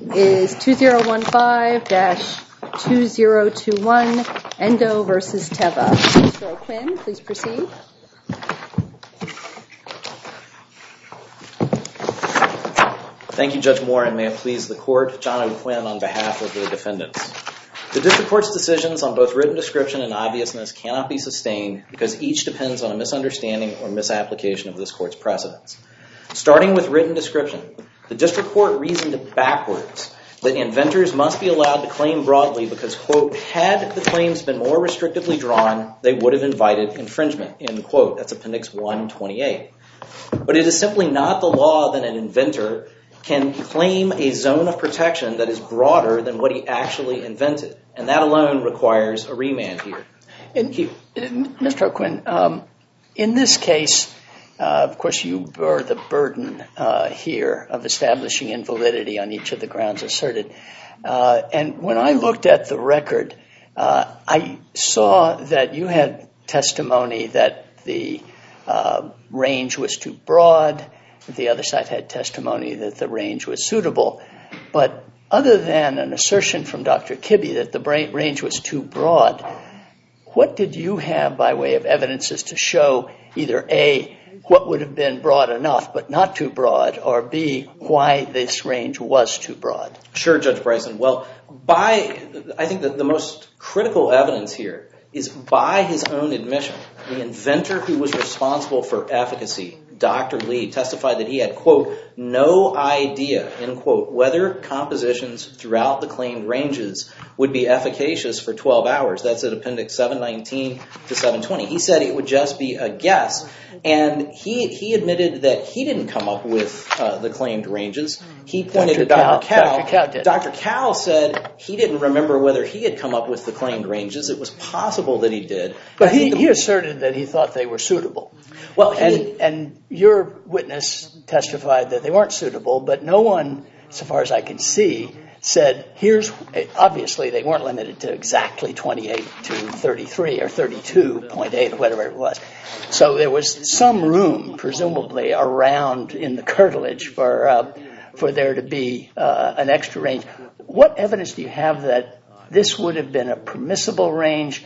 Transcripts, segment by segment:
is 2015-2021 Endo v. Teva. Mr. O'Quinn, please proceed. Thank you, Judge Moore, and may it please the Court, John O'Quinn on behalf of the defendants. The District Court's decisions on both written description and obviousness cannot be sustained because each depends on a misunderstanding or misapplication of this Court's precedents. Starting with written description, the District Court reasoned backwards that inventors must be allowed to claim broadly because, quote, had the claims been more restrictively drawn, they would have invited infringement, end quote. That's Appendix 128. But it is simply not the law that an inventor can claim a zone of protection that is broader than what he actually invented. And that alone requires a remand here. Mr. O'Quinn, in this case, of course, you bear the burden here of establishing invalidity on each of the grounds asserted. And when I looked at the record, I saw that you had testimony that the range was too broad. The other side had testimony that the range was suitable. But other than an assertion from Dr. Kibbe that the range was too broad, what did you have by way of evidences to show either A, what would have been broad enough but not too broad, or B, why this range was too broad? Sure, Judge Bryson. Well, I think that the most critical evidence here is by his own admission. The inventor who was responsible for efficacy, Dr. Lee, testified that he had, quote, no idea, end quote, whether compositions throughout the claimed ranges would be efficacious for 12 hours. That's at Appendix 719 to 720. He said it would just be a guess. And he admitted that he didn't come up with the claimed ranges. He pointed to Dr. Cal. Dr. Cal said he didn't remember whether he had come up with the claimed ranges. It was possible that he did. But he asserted that he thought they were suitable. Well, and your witness testified that they weren't suitable, but no one, so far as I can see, said obviously they weren't limited to exactly 28 to 33 or 32.8 or whatever it was. So there was some room, presumably, around in the curtilage for there to be an extra range. What evidence do you have that this would have been a permissible range,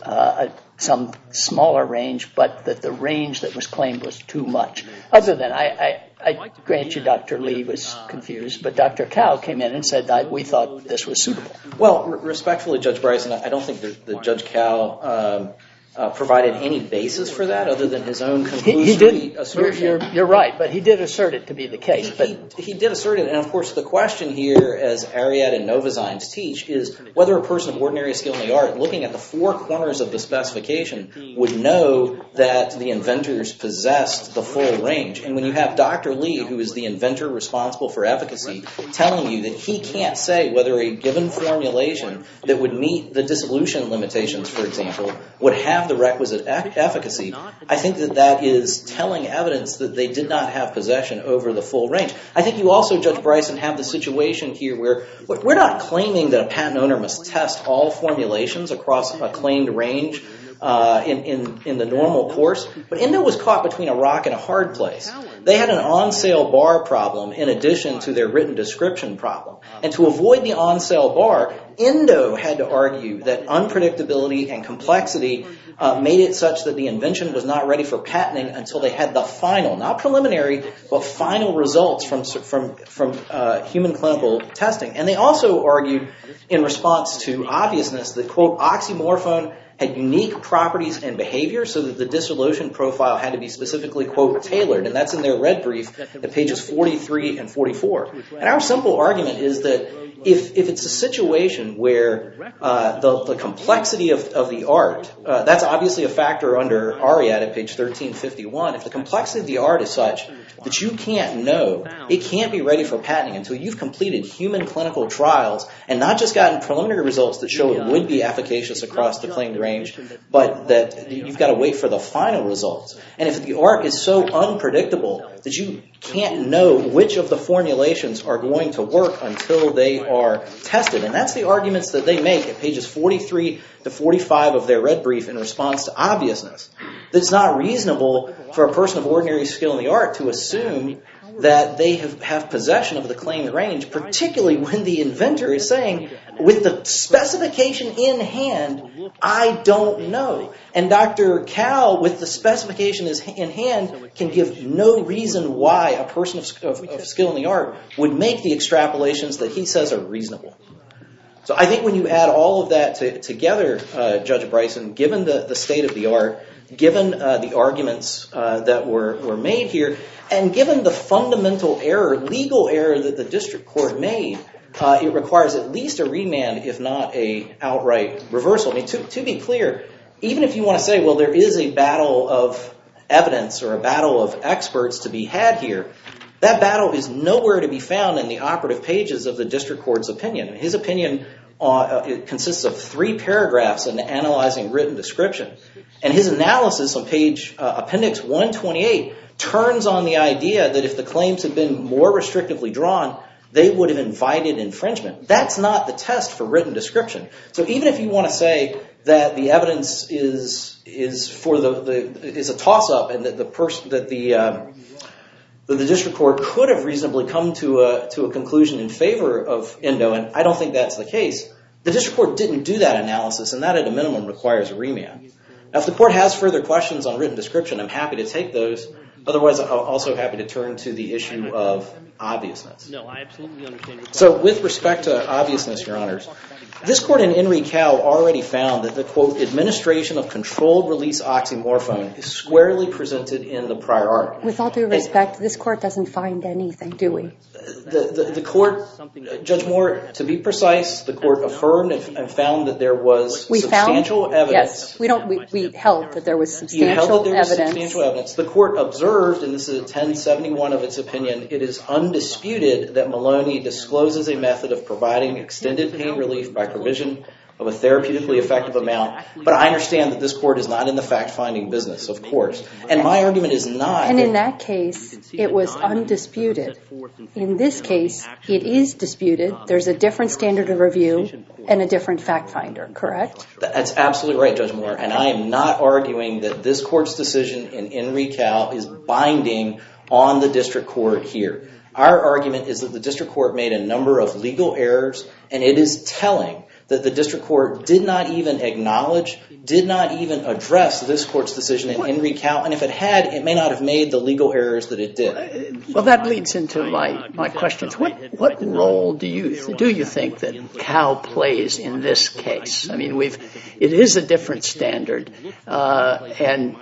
some smaller range, but that the range that was claimed was too much? Other than, I grant you Dr. Lee was confused, but Dr. Cal came in and said that we thought this was suitable. Well, respectfully, Judge Bryson, I don't think that Judge Cal provided any basis for that other than his own conclusory assertion. You're right, but he did assert it to be the case. He did assert it, and of course the question here, as Ariad and Novozymes teach, is whether a person of ordinary skill in the art, looking at the four corners of the specification, would know that the inventors possessed the full range. And when you have Dr. Lee, who is the inventor responsible for efficacy, telling you that he can't say whether a given formulation that would meet the dissolution limitations, for example, would have the requisite efficacy, I think that is telling evidence that they did not have possession over the full range. I think you also, Judge Bryson, have the situation here where we're not claiming that a patent owner must test all formulations across a claimed range in the normal course, but Endo was caught between a rock and a hard place. They had an on-sale bar problem in addition to their written description problem. And to avoid the on-sale bar, Endo had to argue that unpredictability and complexity made it such that the invention was not ready for patenting until they had the final, not preliminary, but final results from human clinical testing. And they also argued in response to obviousness that, quote, oxymorphone had unique properties and behavior so that the dissolution profile had to be specifically, quote, tailored. And that's in their red brief at pages 43 and 44. And our simple argument is that if it's a situation where the complexity of the art, that's obviously a factor under Ariad at page 1351. If the complexity of the art is such that you can't know, it can't be ready for patenting until you've completed human clinical trials and not just gotten preliminary results that show it would be efficacious across the claimed range, but that you've got to wait for the final results. And if the art is so unpredictable that you can't know which of the formulations are going to work until they are tested. And that's the arguments that they make at pages 43 to 45 of their red brief in response to obviousness. That it's not reasonable for a person of ordinary skill in the art to assume that they have possession of the claimed range, particularly when the inventor is saying, with the specification in hand, I don't know. And Dr. Kao, with the specification in hand, can give no reason why a person of skill in the art would make the extrapolations that he says are reasonable. So I think when you add all of that together, Judge Bryson, given the state of the art, given the arguments that were made here, and given the fundamental error, legal error that the district court made, it requires at least a remand, if not a outright reversal. I mean, to be clear, even if you want to say, well, there is a battle of evidence or a battle of experts to be had here, that battle is nowhere to be found in the operative pages of the district court's opinion. His opinion it consists of 3 paragraphs in analyzing written description. And his analysis on page appendix 128 turns on the idea that if the claims had been more restrictively drawn, they would have invited infringement. That's not the test for written description. So even if you want to say that the evidence is a toss-up and that the district court could have reasonably come to a conclusion in favor of Endo, and I don't think that's the case, the district court didn't do that analysis, and that at a minimum requires a remand. Now, if the court has further questions on written description, I'm happy to take those. Otherwise, I'm also happy to turn to the issue of obviousness. No, I absolutely understand. So with respect to obviousness, Your Honors, this court in Enri Kao already found that the, quote, administration of controlled release oxymorphone is squarely presented in the prior art. With all due respect, this court doesn't find anything, do we? The court, Judge Moore, to be precise, the court affirmed and found that there was substantial evidence. Yes, we held that there was substantial evidence. You held that there was substantial evidence. The court observed, and this is at 1071 of its opinion, it is undisputed that Maloney discloses a method of providing extended pain relief by provision of a therapeutically effective amount. But I understand that this court is not in the fact-finding business, of course. And my argument is not... And in that case, it was undisputed. In this case, it is disputed. There's a different standard of review and a different fact-finder, correct? That's absolutely right, Judge Moore. And I am not arguing that this court's decision in Enri Kao is binding on the district court here. Our argument is that the district court made a number of legal errors, and it is telling that the district court did not even acknowledge, did not even address this court's decision in Enri Kao, and if it had, it may not have made the legal errors that it did. Well, that leads into my questions. What role do you think that Kao plays in this case? I mean, it is a different standard, and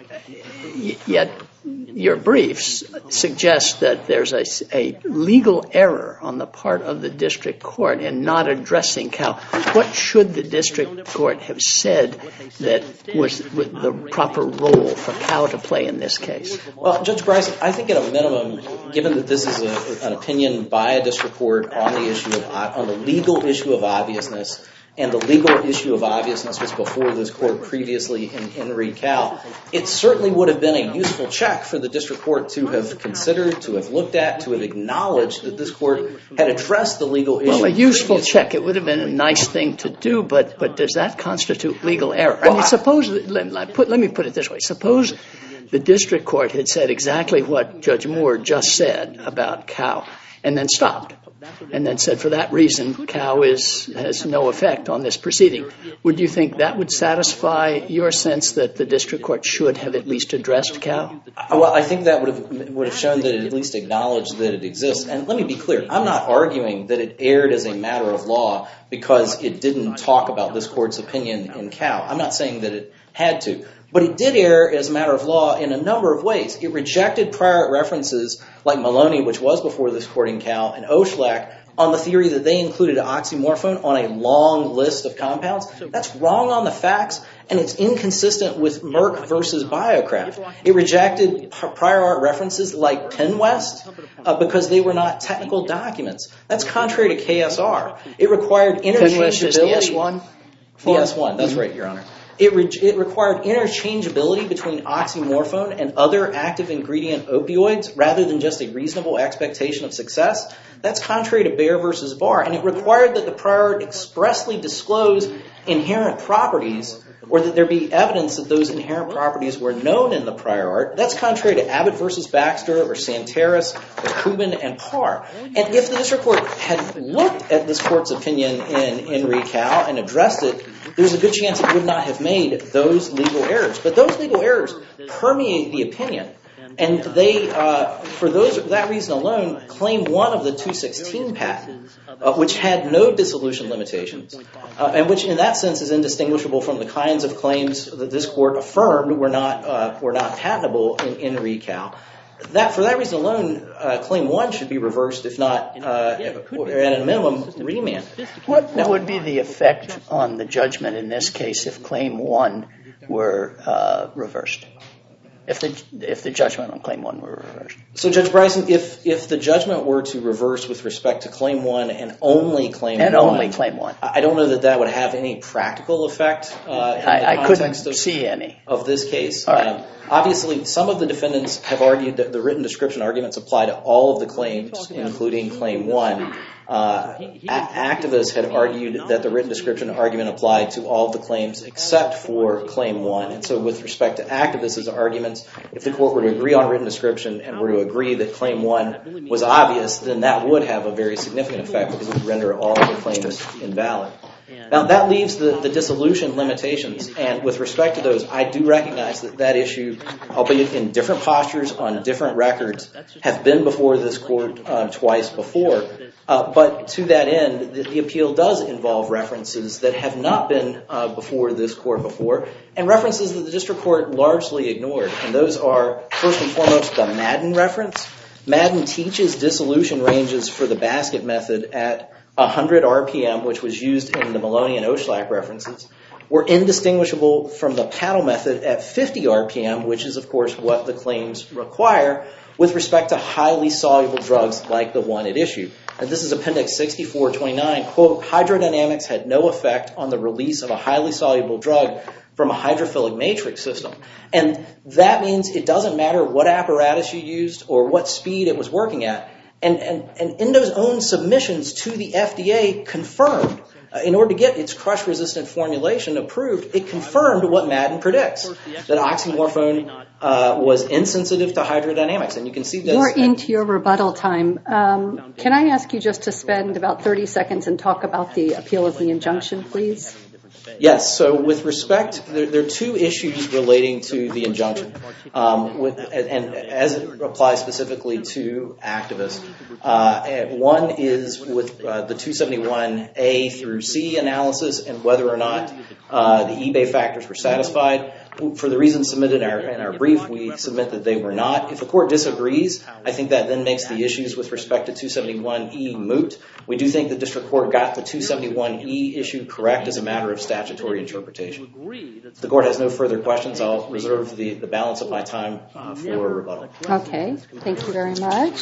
yet your briefs suggest that there's a legal error on the part of the district court in not addressing Kao. What should the district court have said that was the proper role for Kao to play in this case? Well, Judge Bryson, I think at a minimum, given that this is an opinion by a district court on the legal issue of obviousness, and the legal issue of obviousness was before this court previously in Enri Kao, it certainly would have been a useful check for the district court to have considered, to have looked at, to have acknowledged that this court had addressed the legal issue. Well, a useful check, it would have been a nice thing to do, but does that constitute legal error? I mean, let me put it this way. Suppose the district court had said exactly what Judge Moore just said about Kao, and then stopped. And then said, for that reason, Kao has no effect on this proceeding. Would you think that would satisfy your sense that the district court should have at least addressed Kao? Well, I think that would have shown that it at least acknowledged that it exists. And let me be clear. I'm not arguing that it erred as a matter of law because it didn't talk about this court's opinion in Kao. I'm not saying that it had to. But it did err as a matter of law in a number of ways. It rejected prior references like Maloney, which was before this court in Kao, and Oshlak on the theory that they included oxymorphone on a long list of compounds. That's wrong on the facts, and it's inconsistent with Merck versus Biocraft. It rejected prior art references like Penwest because they were not technical documents. That's contrary to KSR. It required interchangeability. Penwest is the S1? The S1, that's right, Your Honor. It required interchangeability between oxymorphone and other active ingredient opioids rather than just a reasonable expectation of success. That's contrary to Bayer versus Barr. And it required that the prior art expressly disclose inherent properties or that there be evidence that those inherent properties were known in the prior art. That's contrary to Abbott versus Baxter or Santeris or Kubin and Parr. And if the district court had looked at this court's opinion in Recal and addressed it, there's a good chance it would not have made those legal errors. But those legal errors permeate the opinion. And they, for that reason alone, claim 1 of the 216 patent, which had no dissolution limitations, and which in that sense is indistinguishable from the kinds of claims that this court affirmed were not patentable in Recal. For that reason alone, claim 1 should be reversed, if not at a minimum remanded. What would be the effect on the judgment in this case if claim 1 were reversed? If the judgment on claim 1 were reversed? So, Judge Bryson, if the judgment were to reverse with respect to claim 1 and only claim 1, I don't know that would have any practical effect in the context of this case. Right. Obviously, some of the defendants have argued that the written description arguments apply to all of the claims, including claim 1. Activists had argued that the written description argument applied to all of the claims except for claim 1. And so with respect to activists' arguments, if the court were to agree on written description and were to agree that claim 1 was obvious, then that would have a very significant effect because it would render all of the claims invalid. Now, that leaves the dissolution limitations, and with respect to those, I do recognize that issue, albeit in different postures on different records, have been before this court twice before. But to that end, the appeal does involve references that have not been before this court before, and references that the district court largely ignored. And those are, first and foremost, the Madden reference. Madden teaches dissolution ranges for the basket method at 100 RPM, which was used in the Maloney and Oshlag references, were indistinguishable from the paddle method at 50 RPM, which is, of course, what the claims require with respect to highly soluble drugs like the one at issue. And this is Appendix 6429, quote, hydrodynamics had no effect on the release of a highly soluble drug from a hydrophilic matrix system. And that means it doesn't matter what apparatus you used or what speed it was working at. And Endo's own submissions to the FDA confirmed, in order to get its crush-resistant formulation approved, it confirmed what Madden predicts, that oxymorphone was insensitive to hydrodynamics. And you can see that. You're into your rebuttal time. Can I ask you just to spend about 30 seconds and talk about the appeal of the injunction, please? Yes, so with respect, there are two issues relating to the injunction, and as it applies specifically to activists. One is with the 271A through C analysis and whether or not the eBay factors were satisfied. For the reasons submitted in our brief, we submit that they were not. If the court disagrees, I think that then makes the issues with respect to 271E moot. We do think the district court got the 271E issue correct as a matter of statutory interpretation. If the court has no further questions, I'll reserve the balance of my time for rebuttal. Okay, thank you very much.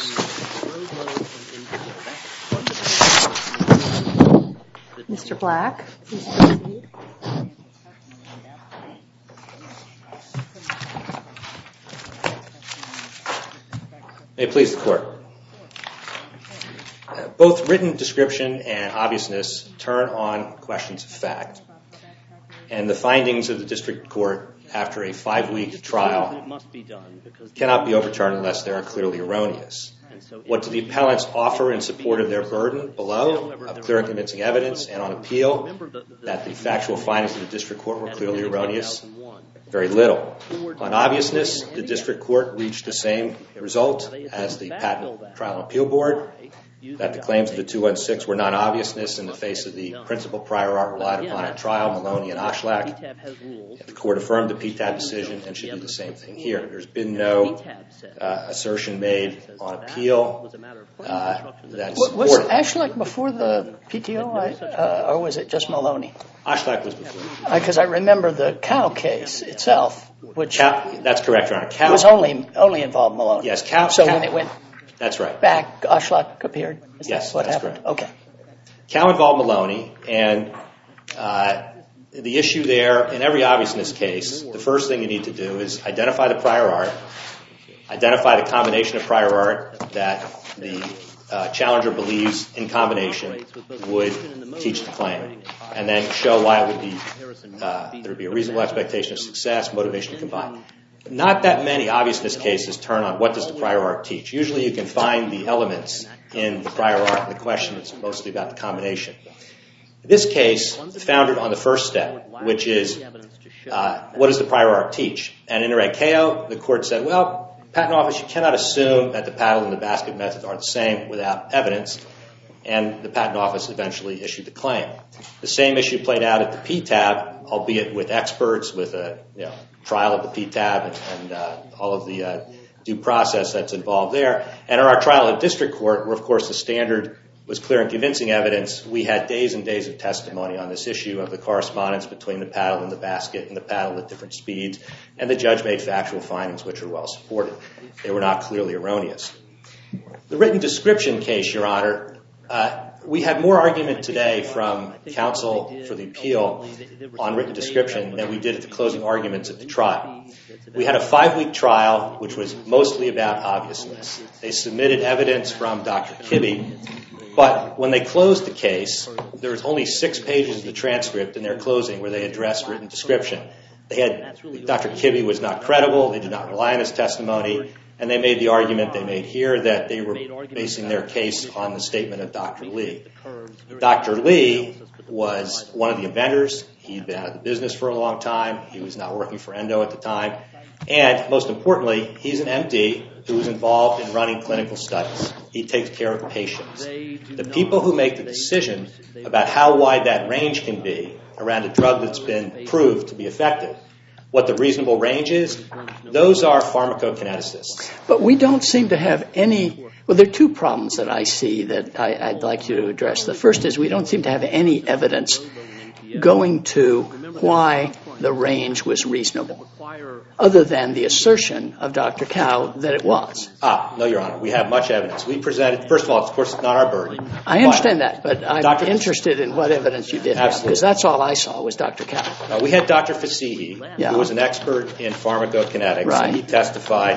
Mr. Black, please proceed. May it please the court. Both written description and obviousness turn on questions of fact. And the findings of the district court after a 5-week trial cannot be overturned unless they are clearly erroneous. What do the appellants offer in support of their burden below of clear and convincing evidence and on appeal that the factual findings of the district court were clearly erroneous? Very little. On obviousness, the district court reached the same result as the Patent Trial and Appeal Board, that the claims of the 216 were non-obviousness in the face of the principal prior art relied upon at trial, Maloney and Oshlag. The court affirmed the PTAB decision and should do the same thing here. There's been no assertion made on appeal that supported. Was Oshlag before the PTO, or was it just Maloney? Oshlag was before. Because I remember the Cow case itself, which that's correct, Your Honor. Cow was only involved Maloney. Yes, Cow. So when it went that's right. back, Oshlag appeared. Yes, what that's happened? correct. Okay. Cow involved Maloney, and the issue there, in every obviousness case, the first thing you need to do is identify the prior art, identify the combination of prior art that the challenger believes in combination would teach the claim, and then show why it would be there would be a reasonable expectation of success, motivation to combine. Not that many obviousness cases turn on what does the prior art teach. Usually you can find the elements in the prior art, and the question is mostly about the combination. This case founded on the first step, which is what does the prior art teach? And in Irakeo, the court said, well, Patent Office, you cannot assume that the paddle and the basket methods are the same without evidence, and the Patent Office eventually issued the claim. The same issue played out at the PTAB, albeit with experts, with a trial at the PTAB and all of the due process that's involved there. And in our trial at district court, where of course the standard was clear and convincing evidence, we had days and days of testimony on this issue of the correspondence between the paddle and the basket and the paddle at different speeds, and the judge made factual findings which are well supported. They were not clearly erroneous. The written description case, Your Honor, we had more argument today from counsel for the appeal on written description than we did at the closing arguments at the trial. We had a 5-week trial, which was mostly about obviousness. They submitted evidence from Dr. Kibbe, but when they closed the case, there was only 6 pages of the transcript in their closing where they addressed written description. Dr. Kibbe was not credible, they did not rely on his testimony, and they made the argument they made here that they were basing their case on the statement of Dr. Lee. Dr. Lee was one of the inventors. He'd been out of the business for a long time. He was not working for Endo at the time. And most importantly, he's an MD who was involved in running clinical studies. He takes care of patients. The people who make the decision about how wide that range can be around a drug that's been proved to be effective, what the reasonable range is, those are pharmacokineticists. But we don't seem to have any... Well, there are 2 problems that I see that I'd like you to address. The first is we don't seem to have any evidence going to why the range was reasonable, other than the assertion of Dr. Cow that it was. No, Your Honor. We have much evidence. We presented, first of all, of course, it's not our burden. I understand that, but I'm interested in what evidence you did have, because that's all I saw was Dr. Cow. We had Dr. Fasihi, who was an expert in pharmacokinetics. Right. And he testified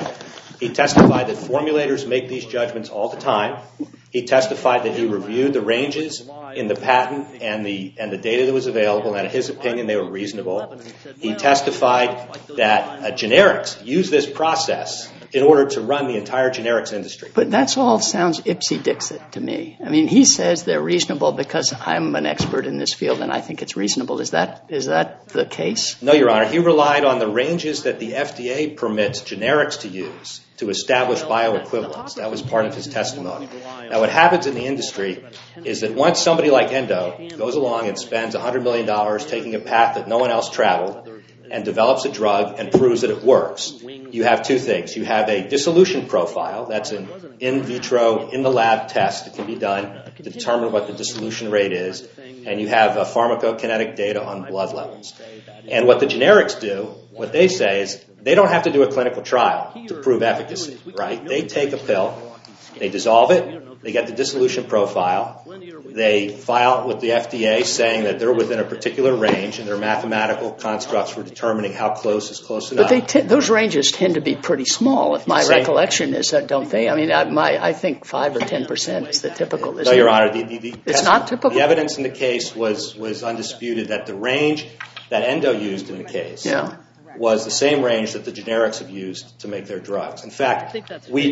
that formulators make these judgments all the time. He testified that he reviewed the ranges in the patent and the data that was available, and in his opinion, they were reasonable. He testified that generics use this process in order to run the entire generics industry. But that's all sounds ipsy-dixit to me. I mean, he says they're reasonable because I'm an expert in this field and I think it's reasonable. Is that the case? No, Your Honor. He relied on the ranges that the FDA permits generics to use to establish bioequivalence. That was part of his testimony. Now, what happens in the industry is that once somebody like Endo goes along and spends $100 million taking a path that no one else traveled and develops a drug and proves that it works, you have 2 things. You have a dissolution profile. That's an in vitro, in the lab test that can be done to determine what the dissolution rate is. And you have pharmacokinetic data on blood levels. And what the generics do, what they say is they don't have to do a clinical trial to prove efficacy, right? They take a pill, they dissolve it, they get the dissolution profile, they file with the FDA saying that they're within a particular range and their mathematical constructs for determining how close is close enough. But those ranges tend to be pretty small, if my recollection is, don't they? I mean, I think 5 or 10% is the typical. No, Your Honor. It's not typical? The evidence in the case was undisputed that the range that Endo used in the case was the same range that the generics have used to make their drugs. In fact, we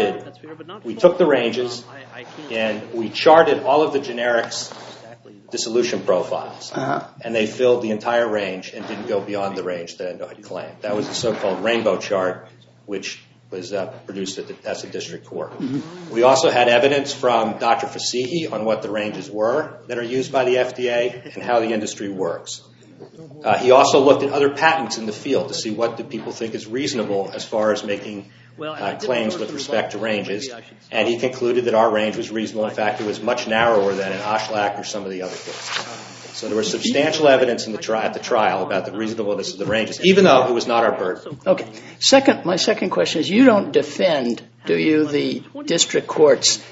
took the ranges and we charted all of the generics dissolution profiles. And they filled the entire range and didn't go beyond the range that Endo had claimed. That was the so-called rainbow chart, which was produced at the district court. We also had evidence from Dr. Fasihi on what the ranges were that are used by the FDA and how the industry works. He also looked at other patents in the field to see what do people think is reasonable as far as making claims with respect to ranges, and he concluded that our range was reasonable. In fact, it was much narrower than in Ashlak or some of the other cases. So there was substantial evidence at the trial about the reasonableness of the ranges, even though it was not our burden. Okay. My second question is, you don't defend, do you, the district court's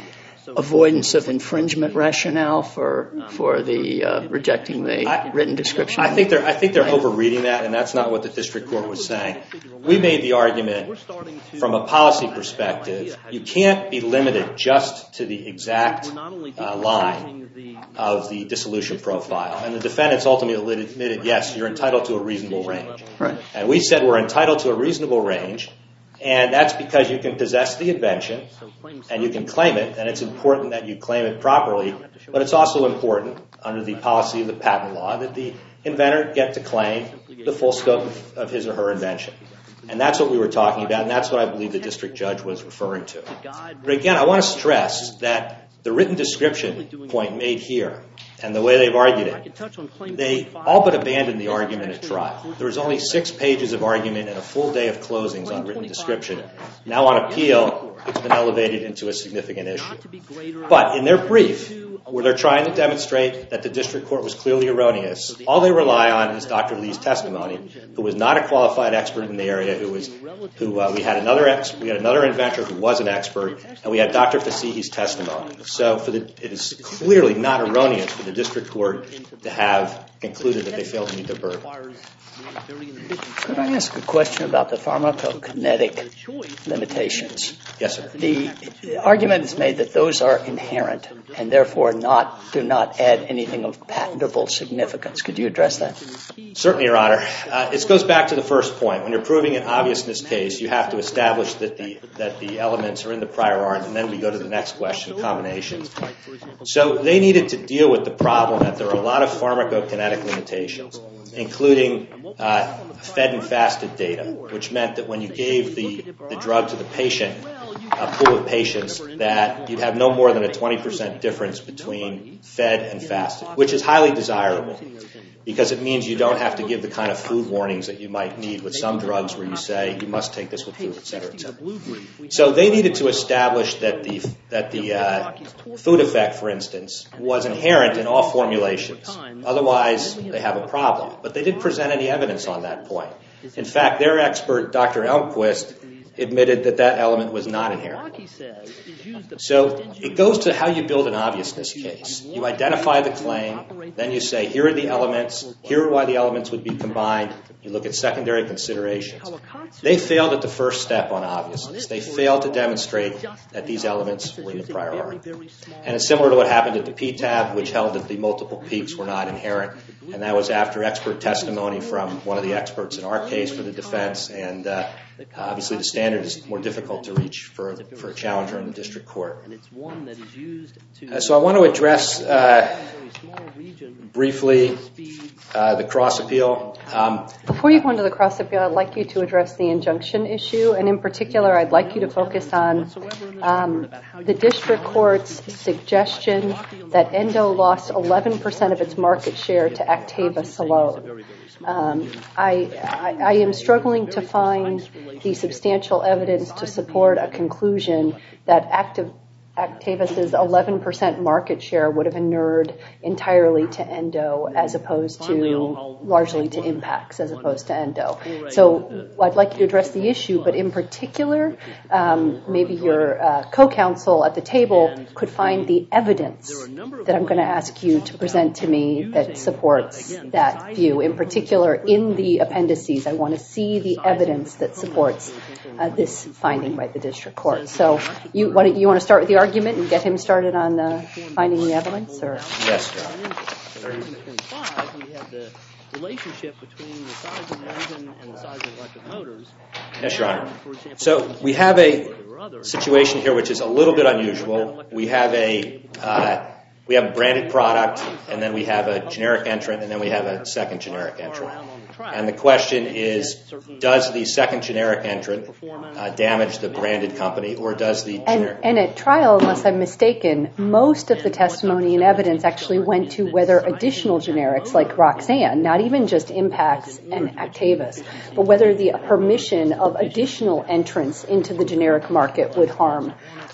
avoidance of infringement rationale for the rejecting the written description? I think they're over-reading that, and that's not what the district court was saying. We made the argument from a policy perspective, you can't be limited just to the exact line of the dissolution profile. And the defendants ultimately admitted, yes, you're entitled to a reasonable range. Right. And we said we're entitled to a reasonable range, and that's because you can possess the invention and you can claim it, and it's important that you claim it properly, but it's also important under the policy of the patent law that the inventor get to claim the full scope of his or her invention. And that's what we were talking about, and that's what I believe the district judge was referring to. But again, I want to stress that the written description point made here and the way they've argued it, they all but abandoned the argument at trial. There was only 6 pages of argument and a full day of closings on written description. Now on appeal, it's been elevated into a significant issue. But in their brief, where they're trying to demonstrate that the district court was clearly erroneous, all they rely on is Dr. Lee's testimony, who was not a qualified expert in the area, we had another inventor who was an expert, and we had Dr. Fasihi's testimony. So it is clearly not erroneous for the district court to have concluded that they failed to meet their burden. Could I ask a question about the pharmacokinetic limitations? Yes, sir. The argument is made that those are inherent and therefore do not add anything of patentable significance. Could you address that? Certainly, Your Honor. It goes back to the first point. When you're proving an obviousness case, you have to establish that the elements are in the prior art, and then we go to the next question, combinations. So they needed to deal with the problem that there are a lot of pharmacokinetic limitations, including fed and fasted data, which meant that when you gave the drug to the patient, a pool of patients, that you'd have no more than a 20% difference between fed and fasted, which is highly desirable because it means you don't have to give the kind of food warnings that you might need with some drugs where you say you must take this with food, et cetera, et cetera. So they needed to establish that the food effect, for instance, was inherent in all formulations. Otherwise, they have a problem. But they didn't present any evidence on that point. In fact, their expert, Dr. Elmquist, admitted that element was not inherent. So it goes to how you build an obviousness case. You identify the claim, then you say, here are the elements, here are why the elements would be combined. You look at secondary considerations. They failed at the first step on obviousness. They failed to demonstrate that these elements were in the prior art. And it's similar to what happened at the PTAB, which held that the multiple peaks were not inherent. And that was after expert testimony from one of the experts in our case for the defense. And obviously the standard is more difficult to reach for a challenger in the district court. So I want to address briefly the cross appeal. Before you go into the cross appeal, I'd like you to address the injunction issue. And in particular, I'd like you to focus on the district court's suggestion that Endo lost 11% of its market share to Actavis alone. I am struggling to find the substantial evidence to support a conclusion that Actavis's 11% market share would have inured entirely to Endo as opposed to largely to Impax as opposed to Endo. So I'd like you to address the issue, but in particular, maybe your co-counsel at the table could find the evidence that I'm going to ask you to present to me that supports that view. In particular, in the appendices, I want to see the evidence that supports this finding by the district court. So you want to start with the argument and get him started on finding the evidence? Or? Yes, Your Honor. We had the relationship between the size of the engine and the size of electric motors. Yes, Your Honor. So we have a situation here which is a little bit unusual. We have a branded product, and then we have a generic entrant, and then we have a second generic entrant. And the question is, does the second generic entrant damage the branded company, or does the generic... And at trial, unless I'm mistaken, most of the testimony and evidence actually went to whether additional generics like Roxanne, not even just Impax and Actavis, but whether the permission of additional entrants into the generic market would harm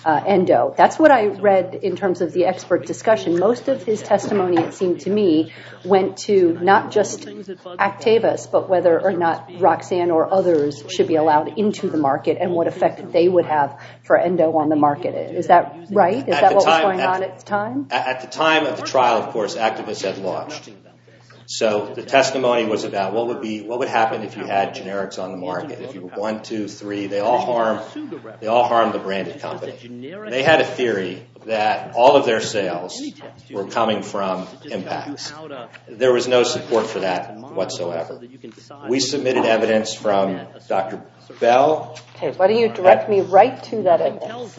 Endo. That's what I read in terms of the expert discussion. Most of his testimony, it seemed to me, went to not just Actavis, but whether or not Roxanne or others should be allowed into the market and what effect they would have for Endo on the market. Is that right? Is that what was going on at the time? At the time of the trial, of course, Actavis had launched. So the testimony was about what would happen if you had generics on the market. If you were 1, 2, 3, they all harm the branded company. They had a theory that all of their sales were coming from Impax. There was no support for that whatsoever. We submitted evidence from Dr. Bell. Okay, why don't you direct me right to that evidence?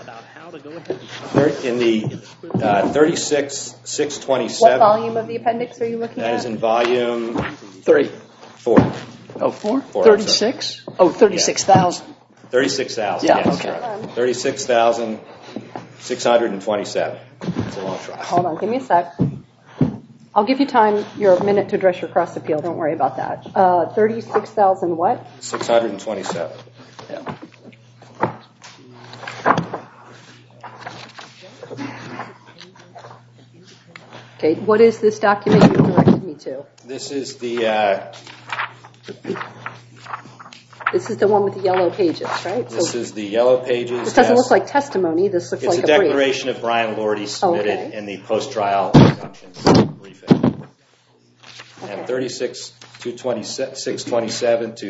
In the 36,627. What volume of the appendix are you looking at? That is in volume 3. 4. Oh, 4? 36? Oh, 36,000. 36,000, yeah, yes. okay. 36,627. It's a long trial. Hold on, give me a sec. I'll give you time, your minute to address your cross appeal. Don't worry about that. 36,000 what? 627. Yeah. Okay, what is this document you directed me to? This is the one with the yellow pages, right? This is the yellow pages. This doesn't look like testimony. This looks like a brief. It's a declaration of Brian Lordy submitted in the post-trial injunctions briefing. Okay. And 36,627 to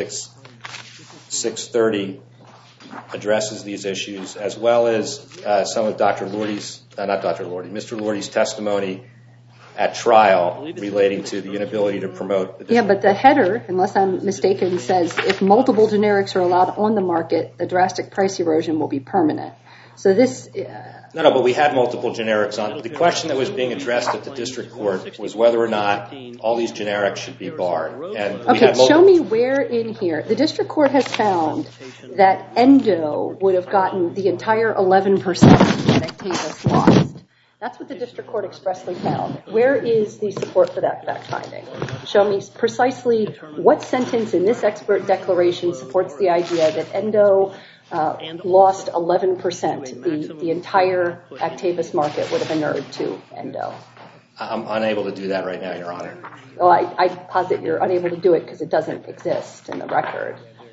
36,630 addresses these issues, as well as some of Mr. Lordy's testimony at trial relating to the inability to promote. Yeah, but the header, unless I'm mistaken, says if multiple generics are allowed on the market, the drastic price erosion will be permanent. So this... No, but we had multiple generics on. The question that was being addressed at the district court was whether or not all these generics should be barred. And okay, show me where in here. The district court has found that Endo would have gotten the entire 11% that Actavis lost. That's what the district court expressly found. Where is the support for that fact finding? Show me precisely what sentence in this expert declaration supports the idea that Endo lost 11%. The entire Actavis market would have inured to Endo. I'm unable to do that right now, Your Honor. Well, I posit you're unable to do it because it doesn't exist in the record.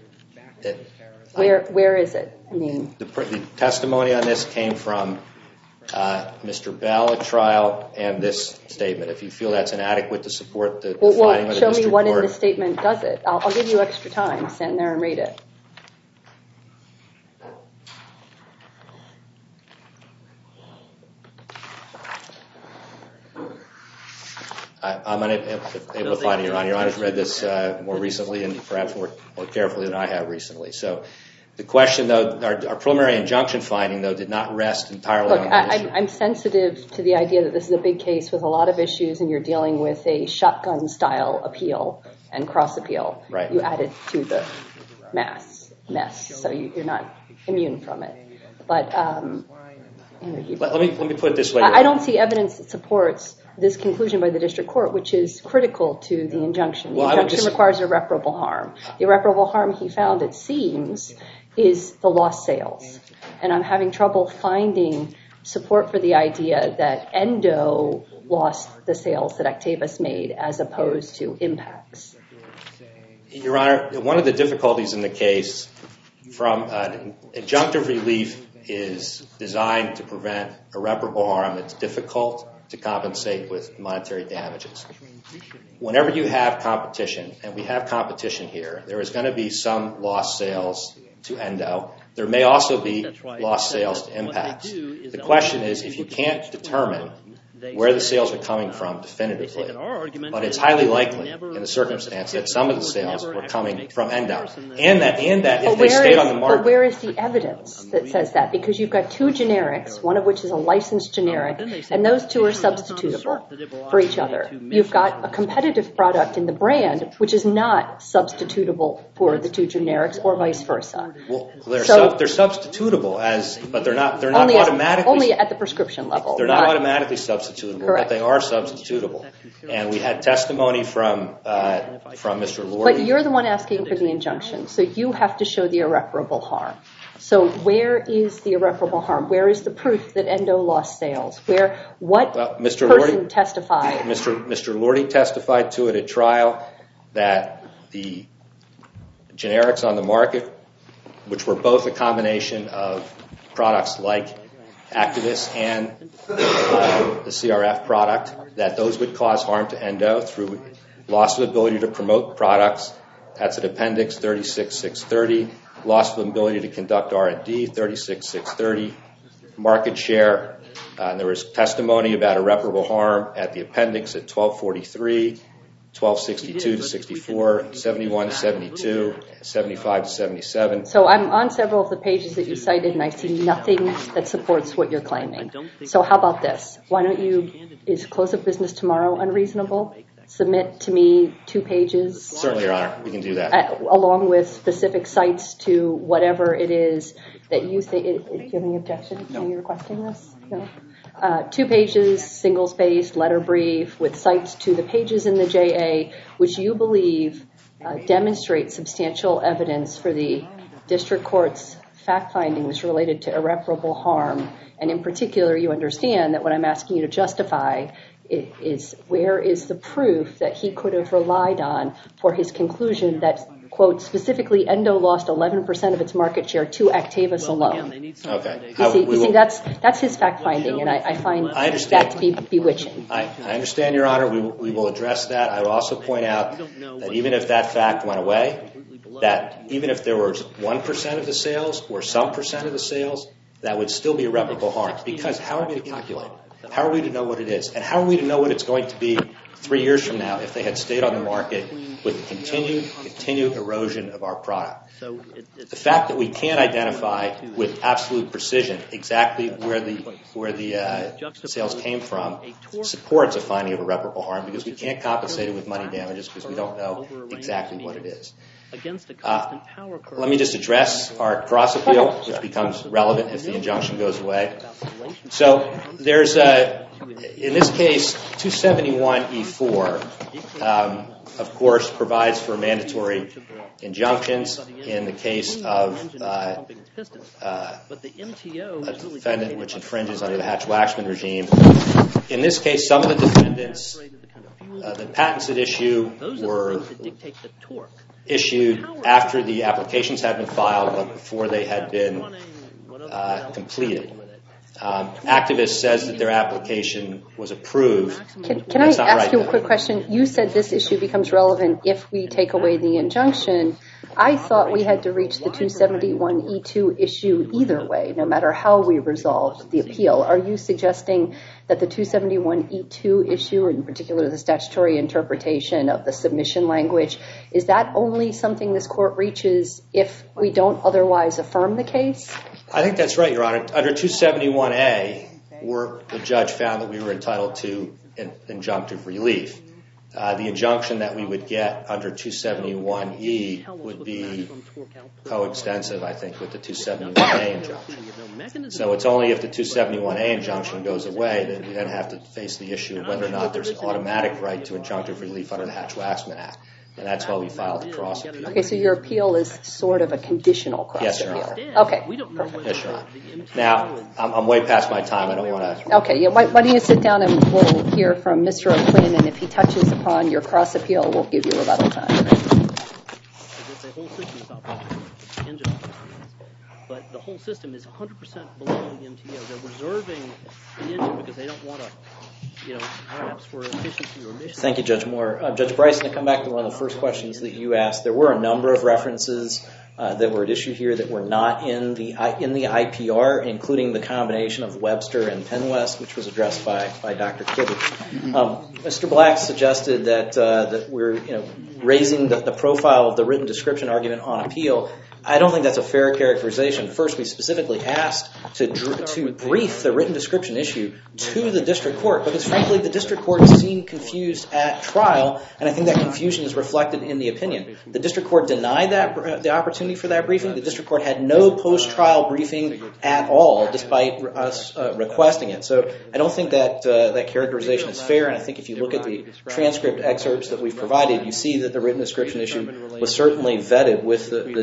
Where is it? I mean, the testimony on this came from Mr. Bell at trial and this statement. If you feel that's inadequate to support the finding of the district court. Show me what in the statement does it. I'll give you extra time. Stand there and read it. I'm unable to find it, Your Honor. Your Honor's read this more recently and perhaps more carefully than I have recently. So the question, though, our preliminary injunction finding, though, did not rest entirely on that issue. I'm sensitive to the idea that this is a big case with a lot of issues and you're dealing with a shotgun-style appeal and cross-appeal. Right. You added to the mess, so you're not immune from it. But let me put it this way. I don't see evidence that supports this conclusion by the district court, which is critical to the injunction. The injunction requires irreparable harm. The irreparable harm he found, it seems, is the lost sales. And I'm having trouble finding support for the idea that Endo lost the sales that Actavis made as opposed to Impax. Your Honor, one of the difficulties in the case from injunctive relief is designed to prevent irreparable harm. It's difficult to compensate with monetary damages. Whenever you have competition, and we have competition here, there is going to be some lost sales to Endo. There may also be lost sales to Impax. The question is, if you can't determine where the sales are coming from definitively, but it's highly likely in the circumstance that some of the sales were coming from Endo, and that if they stayed on the market. But where is the evidence that says that? Because you've got two generics, one of which is a licensed generic, and those two are substitutable for each other. You've got a competitive product in the brand, which is not substitutable for the two generics, or vice versa. Well, they're substitutable but they're not automatically. Only at the prescription level. They're not automatically substitutable. But they are substitutable. And we had testimony from Mr. Lordy. But you're the one asking for the injunction, so you have to show the irreparable harm. So where is the irreparable harm? Where is the proof that Endo lost sales? What person testified? Mr. Lordy testified to it at trial that the generics on the market, which were both a combination of products like Activist and the CRF product, that those would cause harm to Endo through loss of ability to promote products. That's at Appendix 36,630. Loss of ability to conduct R&D, 36,630. Market share, and there was testimony about irreparable harm at the appendix at 1243, 1262 to 64, 71 to 72, 75 to 77. So I'm on several of the pages that you cited, and I see nothing that supports what you're claiming. So how about this? Why don't is close of business tomorrow unreasonable? Submit to me 2 pages. Certainly, Your Honor, we can do that. Along with specific cites to whatever it is that you think. Do you have any objection to me requesting this? No. 2 pages, single-spaced, letter brief, with cites to the pages in the JA, which you believe demonstrate substantial evidence for the district court's fact findings related to irreparable harm. And in particular, you understand that what I'm asking you to justify is where is the proof that he could have relied on for his conclusion that, quote, specifically Endo lost 11% of its market share to Actavis alone. Okay. You see, that's his fact finding, and I find that to be bewitching. I understand, Your Honor. We will address that. I will also point out that even if that fact went away, that even if there was 1% of the sales or some percent of the sales, that would still be irreparable harm. Because how are we to calculate it? How are we to know what it is? And how are we to know what it's going to be 3 years from now if they had stayed on the market with continued erosion of our product? The fact that we can't identify with absolute precision exactly where the sales came from supports a finding of irreparable harm, because we can't compensate it with money damages because we don't know exactly what it is. Let me just address our cross appeal, which becomes relevant if the injunction goes away. So there's in this case, 271E4, of course, provides for mandatory injunctions in the case of a defendant which infringes under the Hatch-Waxman regime. In this case, some of the defendants, the patents at issue were issued after the applications had been filed but before they had been completed. Activist says that their application was approved. Can I ask you a quick question? You said this issue becomes relevant if we take away the injunction. I thought we had to reach the 271E2 issue either way, no matter how we resolved the appeal. Are you suggesting that the 271E2 issue, in particular the statutory interpretation of the submission language, is that only something this court reaches if we don't otherwise affirm the case? I think that's right, Your Honor. Under 271A, the judge found that we were entitled to injunctive relief. The injunction that we would get under 271E would be coextensive, I think, with the 271A injunction. So it's only if the 271A injunction goes away that we then have to face the issue of whether or not there's an automatic right to injunctive relief under the Hatch-Waxman Act. And that's why we filed the cross appeal. Okay, so your appeal is sort of a conditional cross appeal. Yes, Your Honor. Okay, perfect. Yes, Your Honor. Now, I'm way past my time. I don't want to... Okay, yeah, why don't you sit down and we'll hear from Mr. O'Quinn, and if he touches upon your cross appeal, we'll give you rebuttal time. But the whole system is 100% below the MTO. They're reserving the engine because they don't want to, perhaps for efficiency or mission. Thank you, Judge Moore. Judge Bryson, to come back to one of the first questions that you asked, there were a number of references that were at issue here that were not in the IPR, including the combination of Webster and Penwest, which was addressed by Dr. Kibbe. Mr. Black suggested that we're raising the profile of the written description argument on appeal. I don't think that's a fair characterization. First, we specifically asked to brief the written description issue to the district court because, frankly, the district court seemed confused at trial, and I think that confusion is reflected in the opinion. The district court denied the opportunity for that briefing. The district court had no post-trial briefing at all, despite us requesting it. So I don't think that characterization is fair, and I think if you look at the transcript excerpts that we've provided, you see that the written description issue was certainly vetted with the district court.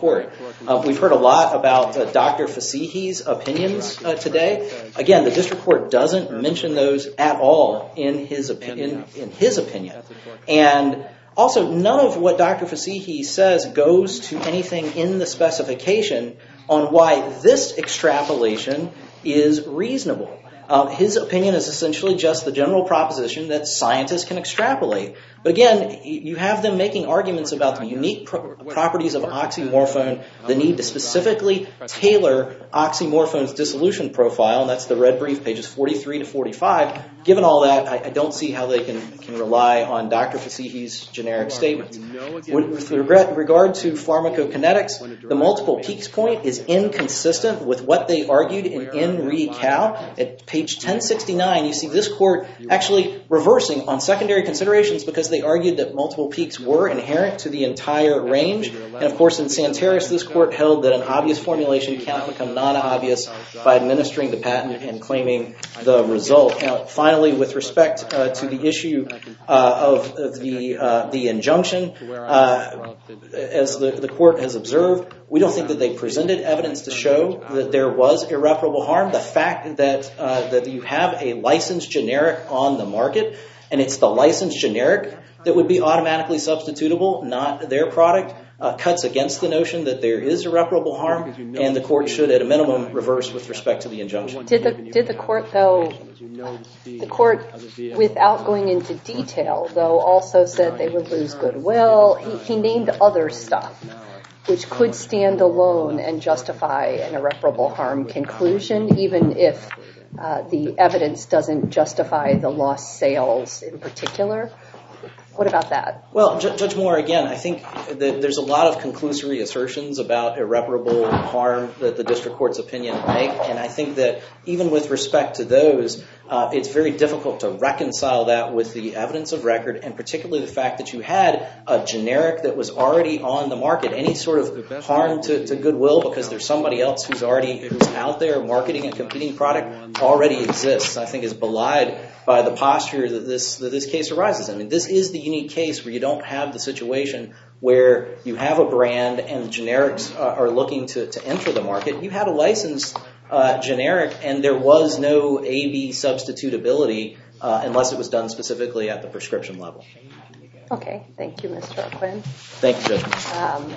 court. We've heard a lot about Dr. Fasihi's opinions today. Again, the district court doesn't mention those at all in his opinion. And also, none of what Dr. Fasihi says goes to anything in the specification on why this extrapolation is reasonable. His opinion is essentially just the general proposition that scientists can extrapolate. But again, you have them making arguments about the unique properties of oxymorphone, the need to specifically tailor oxymorphone's dissolution profile, and that's the red brief, pages 43 to 45. Given all that, I don't see how they can rely on Dr. Fasihi's generic statements. With regard to pharmacokinetics, the multiple peaks point is inconsistent with what they argued in Re-Cal. At page 1069, you see this court actually reversing on secondary considerations because they argued that multiple peaks were inherent to the entire range. And of course, in Santeris, this court held that an obvious formulation cannot become non-obvious by administering the patent and claiming the result. Now, finally, with respect to the issue of the injunction, as the court has observed, we don't think that they presented evidence to show that there was irreparable harm. The fact that you have a licensed generic on the market, and it's the licensed generic that would be automatically substitutable, not their product, cuts against the notion that there is irreparable harm, and the court should, at a minimum, reverse with respect to the injunction. Did the court, though, without going into detail, though, also said they would lose goodwill? He named other stuff, which could stand alone and justify an irreparable harm conclusion, even if the evidence doesn't justify the lost sales in particular. What about that? Well, Judge Moore, again, I think that there's a lot of conclusory assertions about irreparable harm that the district court's opinion make, and I think that even with respect to those, it's very difficult to reconcile that with the evidence of record, and particularly the fact that you had a generic that was already on the market. Any sort of harm to goodwill because there's somebody else who's out there marketing a competing product already exists, I think is belied by the posture that this case arises. I mean, this is the unique case where you don't have the situation where you have a brand and the generics are looking to enter the market. You had a licensed generic, and there was no AB substitutability unless it was done specifically at the prescription level. Okay, thank you, Mr. O'Quinn. Thank you, Judge.